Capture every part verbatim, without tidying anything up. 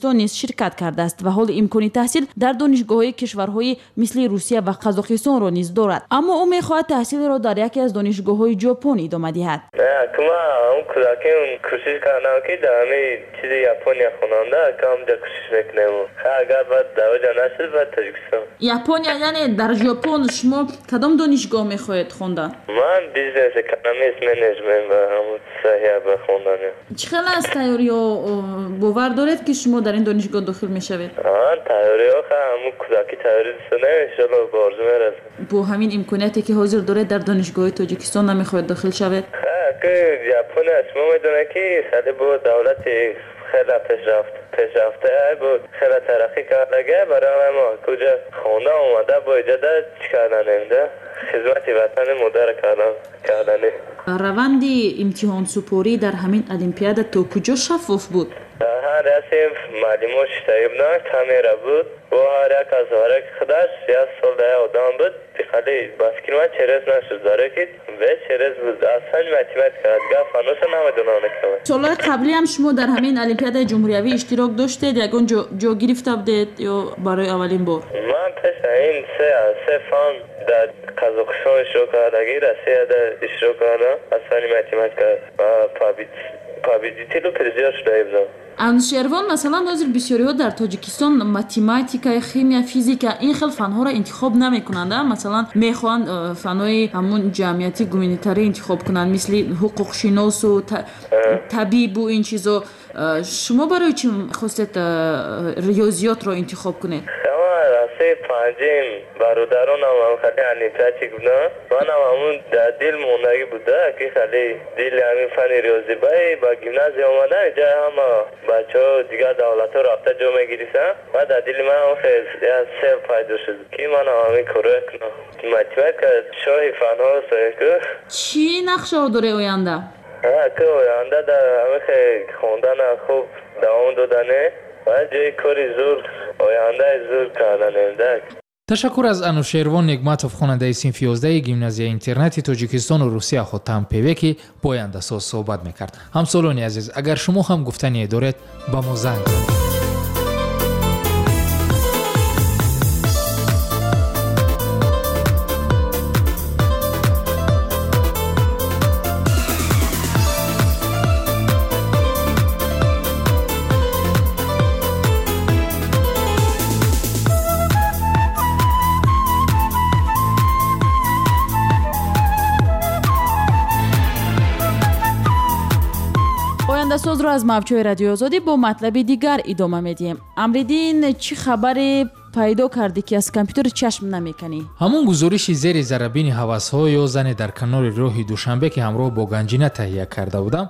توجیکستان نیز شرکت کرده است و حال امکان تحصیل در دانشگاه‌های کشورهای مثل روسیه و قزاقستان را نیز دارد، اما او می‌خواهد تحصیل را در یکی از دانشگاه‌های ژاپن ادامه دهد. کوشش کردم که در همه چیز ژاپنیا خواننده که همونجا کوشش میکنم. اگر بعد دوجا نشد بعد تاجیکستان. ژاپنیا یعنی در ژاپن شما کدام دانشگاه میخواهید خوندن؟ من بیزنس اکونومیکس منیجمنت و همون صحیح بخوندن. چقدر از تیاری ها باور دارید که شما در این دانشگاه داخل میشوید؟ آن تیاری ها که همون کودکی تیاری دسته نه انشالله به آرزو میرسم. با همین امکانیتی که حاضر دارید در دانشگاه تاجیکستان نمیخواهید داخل شوید؟ که ژاپن شما میدونه که خیلی بود دولت خیلی پیشرفت پیشرفته بود خیلی ترقی کرده برای ما کجا خونده اومده با اجازه چیکار نمیده خدمت وطن مادر کردن کردنه. روند امتحان سپاری در همین المپیاد تا کجا شفاف بود؟ هر رسم معلومات شتایب نه کامیرا بود و هر یک از هر یک خودش یا سال ده آدم بود خیلی بس که من چرس نشد داره که به چرس بود اصلا متیمت کرد گفت فانوس نمیدونم نکنم. سالهای قبلی هم شما در همین المپیاد جمهوری اشتراک داشتید یکون جا, جا گرفته بودید یا برای اولین بار؟ من پیش این سه سه فان در قزاقستان شروع کردگی رسیه در اشتراک کردم اصلا متیمت کرد و پابیت پابیدیتی رو پرزیار شده بودم. انوشیروان مثلا حاضر بسیاری ها در تاجیکستان ماتماتیکا، شیمی، فیزیک این خیلی فنها را انتخاب نمی کنند. مثلا میخوان فنهای همون جمعیتی گومینیتاری انتخاب کنند مثل حقوق شناس و طبیب و این چیزا. شما برای چی خواستید ریاضیات را انتخاب کنید؟ راسته پنجم برادران هم خیلی انیپاتیک بودن من هم همون در دل موندگی بوده که خیلی دل همین فن ریاضی بایی با گیمنازی آمدن اینجا هم بچه ها دیگه دولت ها رابطه جا میگیریسن و در دل من هم خیلی سر پیدا شد که من همین کاره کنم مطمئن که شاهی فن ها سنگه. چی نقشه ها داره آینده؟ که آینده در همه خیلی خوندن خوب دوام دادنه و جای کاری زور آینده زور کردن. تشکر از انوشیروان نگماتوف خواننده صنف یازده گیمنازیای اینترنتی تاجیکستان و روسیه خود تمپیوه که با آینده ساز صحبت میکرد. همسالانی عزیز اگر شما هم گفتنی دارید با ما زنگ زنید. ساز را از موجهای رادیو آزادی با مطلب دیگر ادامه میدیم. امریدین چی خبر پیدا کردی که از کامپیوتر چشم نمیکنی؟ همون گزارشی زیر ذره‌بین هوس‌ها یا زن در کنار راه دوشنبه که همراه با گنجینه تهیه کرده بودم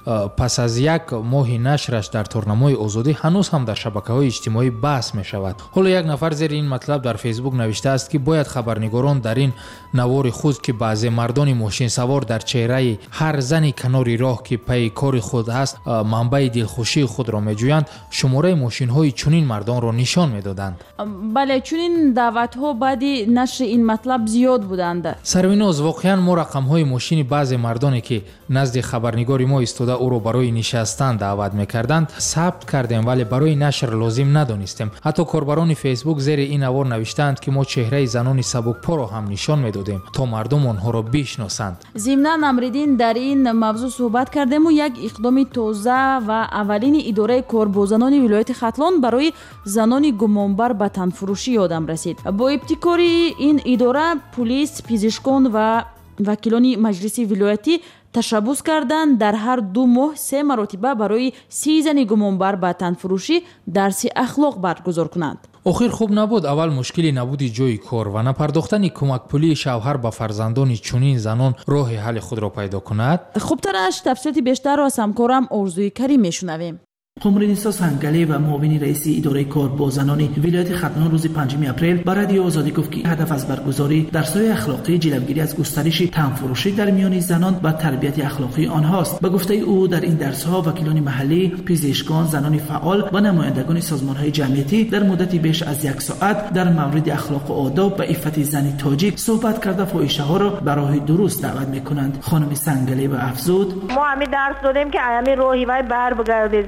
پس از یک ماه نشرش در تورنمای آزادی هنوز هم در شبکه‌های اجتماعی بحث می‌شود. حالا یک نفر زیر این مطلب در فیسبوک نوشته است که باید خبرنگاران در این نوار خود که بعضی مردان ماشین سوار در چهره هر زنی کنار راه که پی کار خود است منبع دلخوشی خود را می‌جویند شماره ماشین‌های چنین مردان را نشان می‌دادند. بله چون این دعوت ها بعدی نشر این مطلب زیاد بودند. سرویناز واقعا ما رقم های ماشین بعضی مردانی که نزد خبرنگاری ما ایستاده او را برای نشستن دعوت میکردند ثبت کردیم ولی برای نشر لازم ندانستیم. حتی کاربران فیسبوک زیر این نوار نوشتند که ما چهره زنان سبکپا را هم نشان میدادیم تا مردم آنها را بشناسند. ضمناً امریدین در این موضوع صحبت کردیم و یک اقدام تازه و اولین اداره کار با زنان ولایت ختلان برای زنان گمانبر به تنفروشی یادم رسید. با ابتکار این اداره پلیس، پزشکان و وکیلان مجلس ولایتی تشبث کردند در هر دو ماه سه مرتبه برای سی زن گمانبر به تنفروشی درس اخلاق برگزار کنند. آخر خوب نبود اول مشکلی نبودی جای کار و نپرداختن کمک پولی شوهر به فرزندان چنین زنان راه حل خود را پیدا کند. خوبترش تفصیلات بیشتر را از همکارم آرزوی کریم میشنویم. قمرنیسا سنگلی و معاون رئیس اداره کار با زنان ولایت ختلان روز پنجم اپریل به رادیو آزادی گفت که هدف از برگزاری درس‌های اخلاقی جلوگیری از گسترش تنفروشی در میان زنان و تربیت اخلاقی آنهاست. به گفته او در این درس‌ها وکیلان محلی، پزشکان، زنان فعال و نمایندگان سازمان‌های جمعیتی در مدتی بیش از یک ساعت در مورد اخلاق و آداب و عفت زن تاجیک صحبت کرده فاحشه‌ها را به راه درست دعوت می‌کنند. خانم سنگلی و افزود: ما همین درس دادیم که همین راهی وای بر بگرده زن‌ها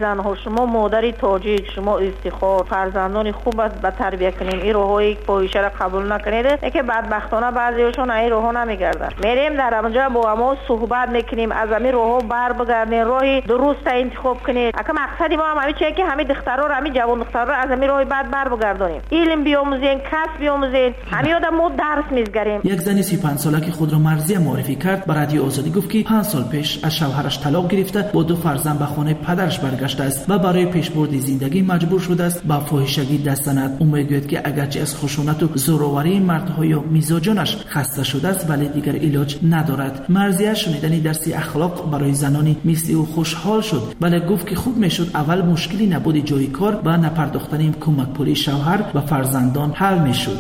شما مادری تاجیک، شما افتخار، فرزندان خوب به تربیت کنین، این روحایی فاحشه را قبول نکنید که بدبختانه بعضیشون این روحا نمیگردن. میریم در اونجا با همو صحبت میکنیم، از همین روحا بر بگردین، راهی درست انتخاب کنید. اگه مقصدی ما هم همین چیه که همین دخترا رو، همین جوان دخترا رو از همین راهی بعد بر بگردونیم، علم بیاموزین، کسب بیاموزین، همین آدم ما درس میزگریم. یک زن سی و پنج ساله که خود را مرزی معرفی کرد به رادیو آزادی گفت که پنج سال پیش از شوهرش طلاق گرفته، با دو فرزند به خانه پدرش برگشته است و برای پیشبرد زندگی مجبور شده است به فاحشگی دست زند. او میگوید که اگرچه از خشونت و زورآوری مردها یا میزاجانش خسته شده است ولی دیگر علاج ندارد. مرزیه شنیدن درس اخلاق برای زنانی مثل او خوشحال شد، ولی گفت که خوب میشد اول مشکلی نبود جای کار و نپرداختن کمک پولی شوهر و فرزندان حل میشد.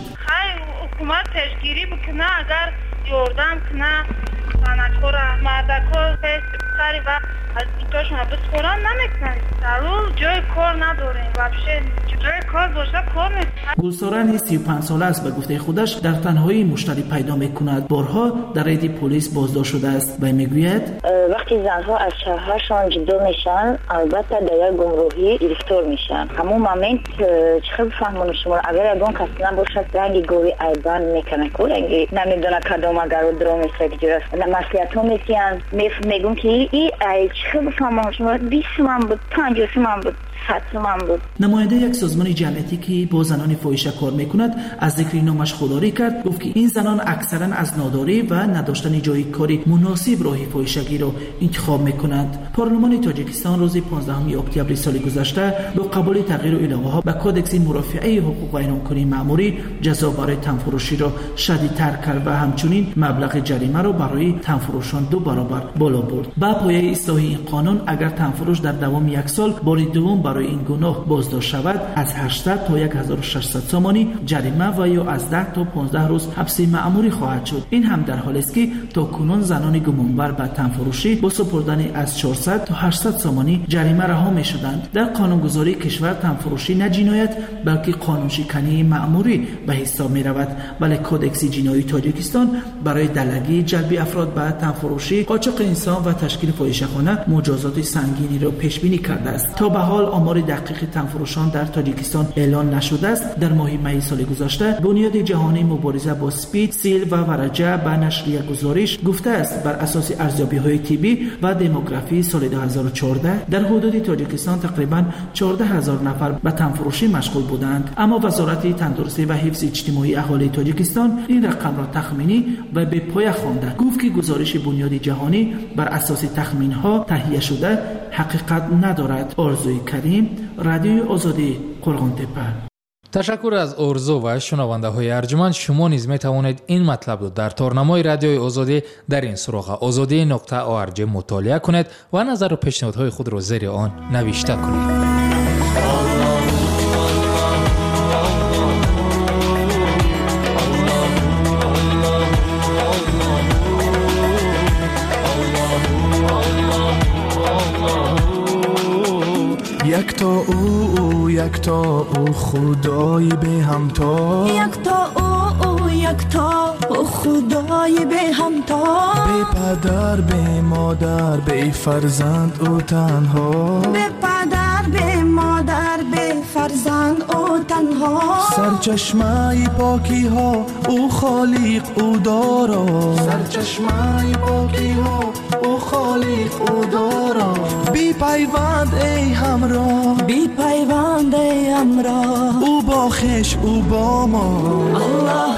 حکومت تشگیری بکنه، اگر یوردم کنه سنکور مردکور سری و از دوتاشون بسخوران نمیکنن، در اون جای کار نداریم وابشه، جای کار باشه کار نیست. گلسارن سی و پنج ساله است. به گفته خودش در تنهایی مشتری پیدا میکند. بارها در رید پلیس بازداشت شده است و میگوید وقتی زنها از شوهرشان جدا میشن البته در یک گمراهی گرفتار میشن. همون مومنت چه بفهمون شما اگر اگون کسی نباشد رنگ گوری ایبان میکنه که رنگی نمیدونه کدام اگر رو درام استرکجر است مسئولیت ها میسیان میگون که ای چه بفهمون شما بیست من بود پنجاه من بود بود. نماینده یک سازمان جمعیتی که با زنان فاحشه کار میکند از ذکر نامش خودداری کرد. گفت که این زنان اکثرا از ناداری و نداشتن جای کاری مناسب راه فاحشگی را انتخاب میکنند. پارلمان تاجیکستان روز پانزدهم اکتبر سال گذشته با قبول تغییر العلاوه ها به کودکس مرافعه حقوق قانونی مأموری جزا برای تنفروشی را شدیدتر کرد و همچنین مبلغ جریمه را برای تنفروشان دو برابر بالا برد. با پایه اصلاح این قانون اگر تنفروش در دوام یک سال بار دوم برای این گناه بازداشت شود از هشتصد تا هزار و ششصد سامانی جریمه و یا از ده تا پانزده روز حبس مأموری خواهد شد. این هم در حالی است که تا کنون زنان گمانبر به تنفروشی با سپردن از چهارصد تا هشتصد سامانی جریمه رها می شدند. در قانونگذاری کشور تنفروشی نه جنایت بلکه قانون شکنی مأموری به حساب می رود، ولی کودکس جنایی تاجیکستان برای دلگی جلب افراد به تنفروشی، قاچاق انسان و تشکیل فاحشه‌خانه مجازات سنگینی را پیش بینی کرده است. تا به حال آمار دقیق تنفروشان در تاجیکستان اعلان نشده است. در ماه می سال گذشته بنیاد جهانی مبارزه با اسپید، سیل و ورجه به نشر یک گزارش گفته است بر اساس ارزیابی‌های طبی و دموگرافی سال دو هزار و چهارده در حدود تاجیکستان تقریباً چهارده هزار نفر به تنفروشی مشغول بودند. اما وزارت تندرستی و حفظ اجتماعی اهالی تاجیکستان این رقم را تخمینی و به پایه خوانده. گفت که گزارش بنیاد جهانی بر اساس تخمین‌ها تهیه شده حقیقت ندارد. آرزوی کریم، رادیو آزادی، قرغان‌تپه. تشکر از ارزو و شنونده های ارجمند. شما نیز می توانید این مطلب رو در تارنمای رادیوی آزادی در این سراغ آزادی نقطه او ار جی مطالعه کنید و نظر و پیشنهادهای خود را زیر آن نوشته کنید. یک تا او او یک تا او خدای به همتا، یک تا او او یک تا او خدای به همتا، به پدر به مادر به فرزند او تنها، به پدر به مادر به فرزند او تنها، سرچشمه پاکی ها او خالق او دارا، سرچشمه پاکی ها او خالق او دارا، بی پیوند ای همراه، بی پیوند ای همراه، او با خش او با ما. الله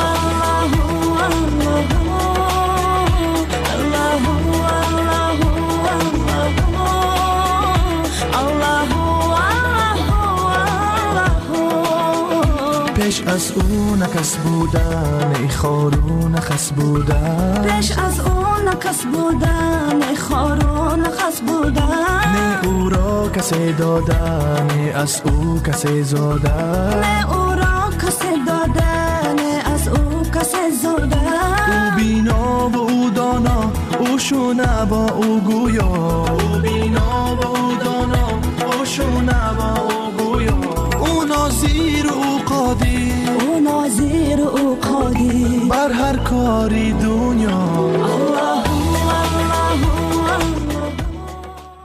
پیش از او نکس بودن ای خارو نخس بودن، پیش از او نکس بودن ای خارو نخس بودن، نه او را کسی دادن نه از او کسی زادن، نه او را کسی دادن نه از او کسی زادن، او بینا و او دانا او شونه با او گویا، او بینا و او دانا او شونه با او گویا، او ناظر او قادر، او ناظر او قادر بر هر کاری دنیا.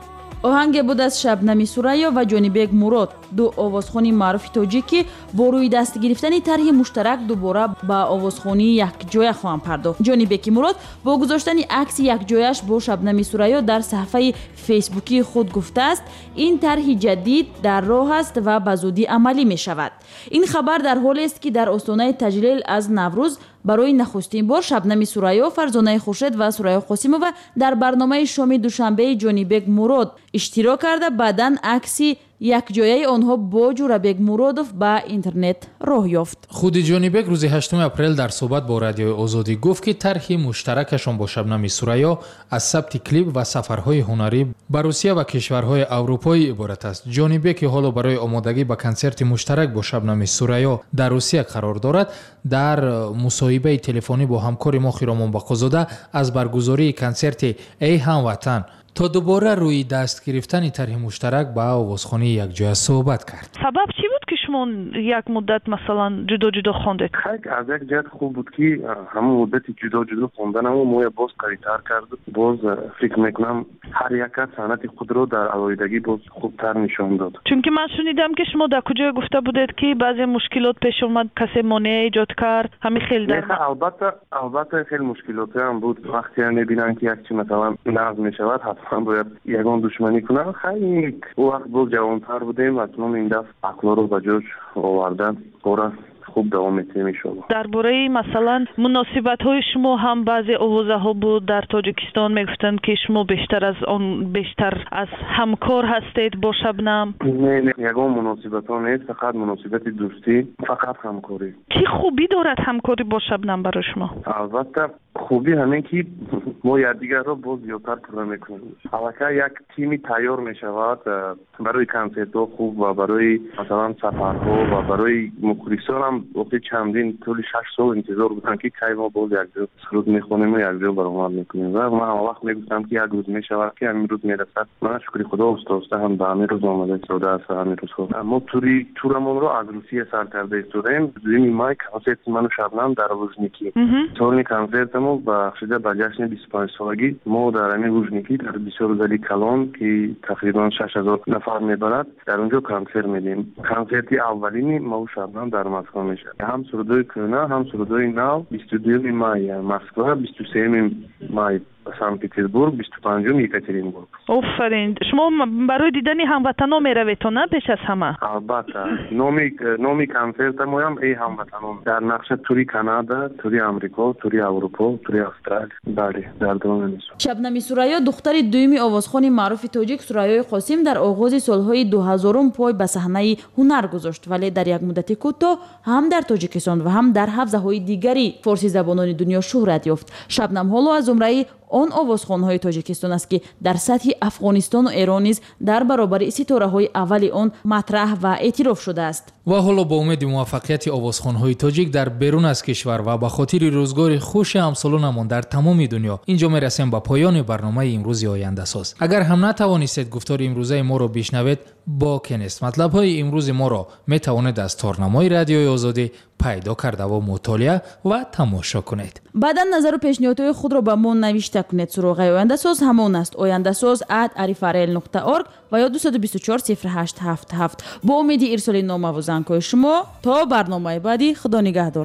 оҳанге буд аз Шабнами Сурайё ва Ҷонибек Мурод, ду овозхони маъруфи тоҷик ки бо рӯи даст гирифтани тарҳи муштарак дубора ба овозхонии якҷоя хоҳанд пардохт. Ҷонибеки Мурод бо гузоштани акси якҷояш бо Шабнами Сурайё дар саҳифаи фейсбукии худ гуфтааст, ин тарҳи ҷадид дар роҳ аст ва ба зудӣ амалӣ мешавад. ин хабар дар ҳолест ки дар остонаи таҷлил аз Наврӯз барои нахустин бор Шабнами Сурайё, Фарзонаи Хуршед ва Сурайё Қосимова дар барномаи шоми душанбеи Ҷонибек Мурод иштирок карда, баъдан акси якҷояи онҳо бо Ҷурабек Муродов ба интернет роҳ ёфт. худи Ҷонибек рӯзи ҳаштуми апрел дар суҳбат бо Радиои Озодӣ гуфт, ки тарҳи муштаракашон бо Шабнами Сурайё аз сабти клип ва сафарҳои ҳунарӣ ба Русия ва кишварҳои Аврупоӣ иборат аст. Ҷонибек ки ҳоло барои омодагӣ ба консерти муштарак бо Шабнами Сурайё дар Русия қарор дорад, дар мусоҳибаи телефонӣ бо ҳамкори мо Хиромон Бақозода аз баргузории консерти «Эй ҳамватан» то дубора рӯи даст гирифтани тарҳи муштарак ба овозхонии якҷоя суҳбат кард. Сабаб чӣ буд ки шумо як муддат масалан ҷудо ҷудо хондед? аз як ҷиҳат хуб буд ки ҳамон муддати ҷудо ҷудо хонданаму моя боз қавитар кард. Боз фикр мекунам ҳар як кас санъати худро дар алоҳидагӣ боз хубтар нишон дод. Чунки ман шунидам ки шумо дар куҷое гуфта будед ки баъзе мушкилот пеш омад, касе монеа эҷод кард, ҳамин хел дар албатта албатта хел мушкилотам буд. вақте мебинам ки як чи масалан назм мешавад, ҳатман бояд ягон душманӣ кунам. хайк у вақт боз ҷавонтар будем, акнун ин даст ақлоро ба ҷош овардан кора хуб давом метем иншоллоҳ. дар бораи масалан муносибатҳои шумо ҳам баъзе овозаҳо буд дар Тоҷикистон мегуфтанд ки шумо бештар аз он бештар аз ҳамкор ҳастед бо Шабнам. не не ягон муносибатҳо нест, фақат муносибати дӯстӣ, фақат ҳамкорӣ. чӣ хубӣ дорад ҳамкорӣ бо Шабнам барои шумо? албатта хубӣ ҳамин ки мо якдигарро боз зиёдтар пурра мекунем. аллакай як тими тайёр мешавад барои консертҳо хуб ва барои масалан сафарҳо ва барои мухлисонам. وقتی چندین طول شش سال انتظار بودن که کی ما باز یک جا سرود میخونیم و یک جا برآمد میکنیم و من هر وقت میگفتم که یک روز میشود که همین روز میرسد. من شکر خدا استاد هم به همین روز آمده سودا است همین روز خود. ما توری تورمون رو از روسیه سر کرده استودیم. دویم مای کنسرت من و شبنم در وزنیکی. سالن کنسرتمو بخشیده به جشن بیست و پنج سالگی ما در همین وزنیکی در بسیار زلی کلان که تقریبا شش هزار نفر میبرد در اونجا کنسرت میدیم. کنسرتی اولینی ما و شبنم در مسکو میشه. هم سرودای کهنه هم سرودای نو. بیست و دوم مای مسکو، بیست و سوم مای санкт петербург, بیست و پنجم یکاترینبورگ. آفرین. شما برای دیدن هموطنان میروید تا نه پیش از همه؟ البته. نامی نامی کنسرت ما هم ای هموطنان. در نقشه توری کانادا، توری آمریکا، توری اروپا، توری استرالیا. بله، در دنیا نیست. شبنمی سورایو دختری دومی آوازخوان معروف تاجیک سورایو قاسم در آغاز سالهای دو هزارم پای به صحنه هنر گذاشت، ولی در یک مدت کوتاه هم در تاجیکستان و هم در حوزه‌های دیگری فارسی زبانان دنیا شهرت یافت. شبنم حالا از زمره آن آوازخوان‌های تاجیکستان است که در سطح افغانستان و ایران نیز در برابر ستاره‌های اول آن مطرح و اعتراف شده است. و حالا با امید موفقیت آوازخوان‌های تاجیک در بیرون از کشور و به خاطر روزگار خوش همسالانمان در تمام دنیا، اینجا میرسیم به پایان برنامه امروز آینده ساز. اگر هم نتوانستید گفتار امروزه ما را بشنوید، باکی نیست. مطلب‌های امروز ما را میتوانید از تارنمای رادیوی آزادی پیدا کرده و مطالعه و تماشا کنید. بعدا نظر و پیشنهادهای خود را به ما نوشته کنید. سراغ آینده ساز همان است: آینده ساز ات عریفرل نقطه اورگ و یا دو دو چهار صفر هشت هفت هفت. با امید ارسال نامه و زنگ‌های شما تا برنامه بعدی. خدا نگهدار.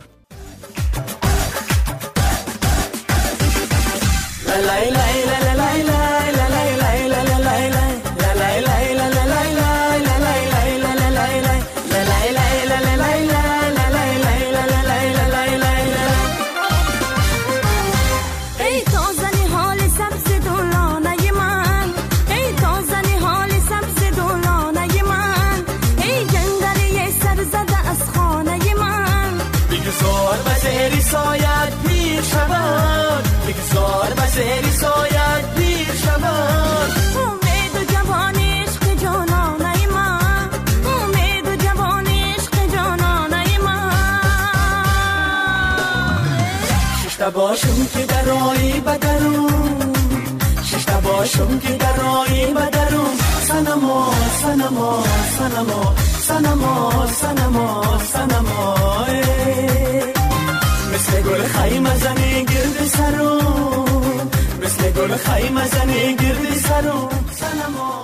سری سایت پیر شود امید و جوان عشق جانانه من امید و جوان عشق جانانه من ششتا باشم که در آیی بدرون ششتا باشم که در آیی بدرون سنما سنما سنما سنما سنما سنما مثل گل خیمه زنی گرد سرون مثل گل خیمه زنی گردی سرم سلام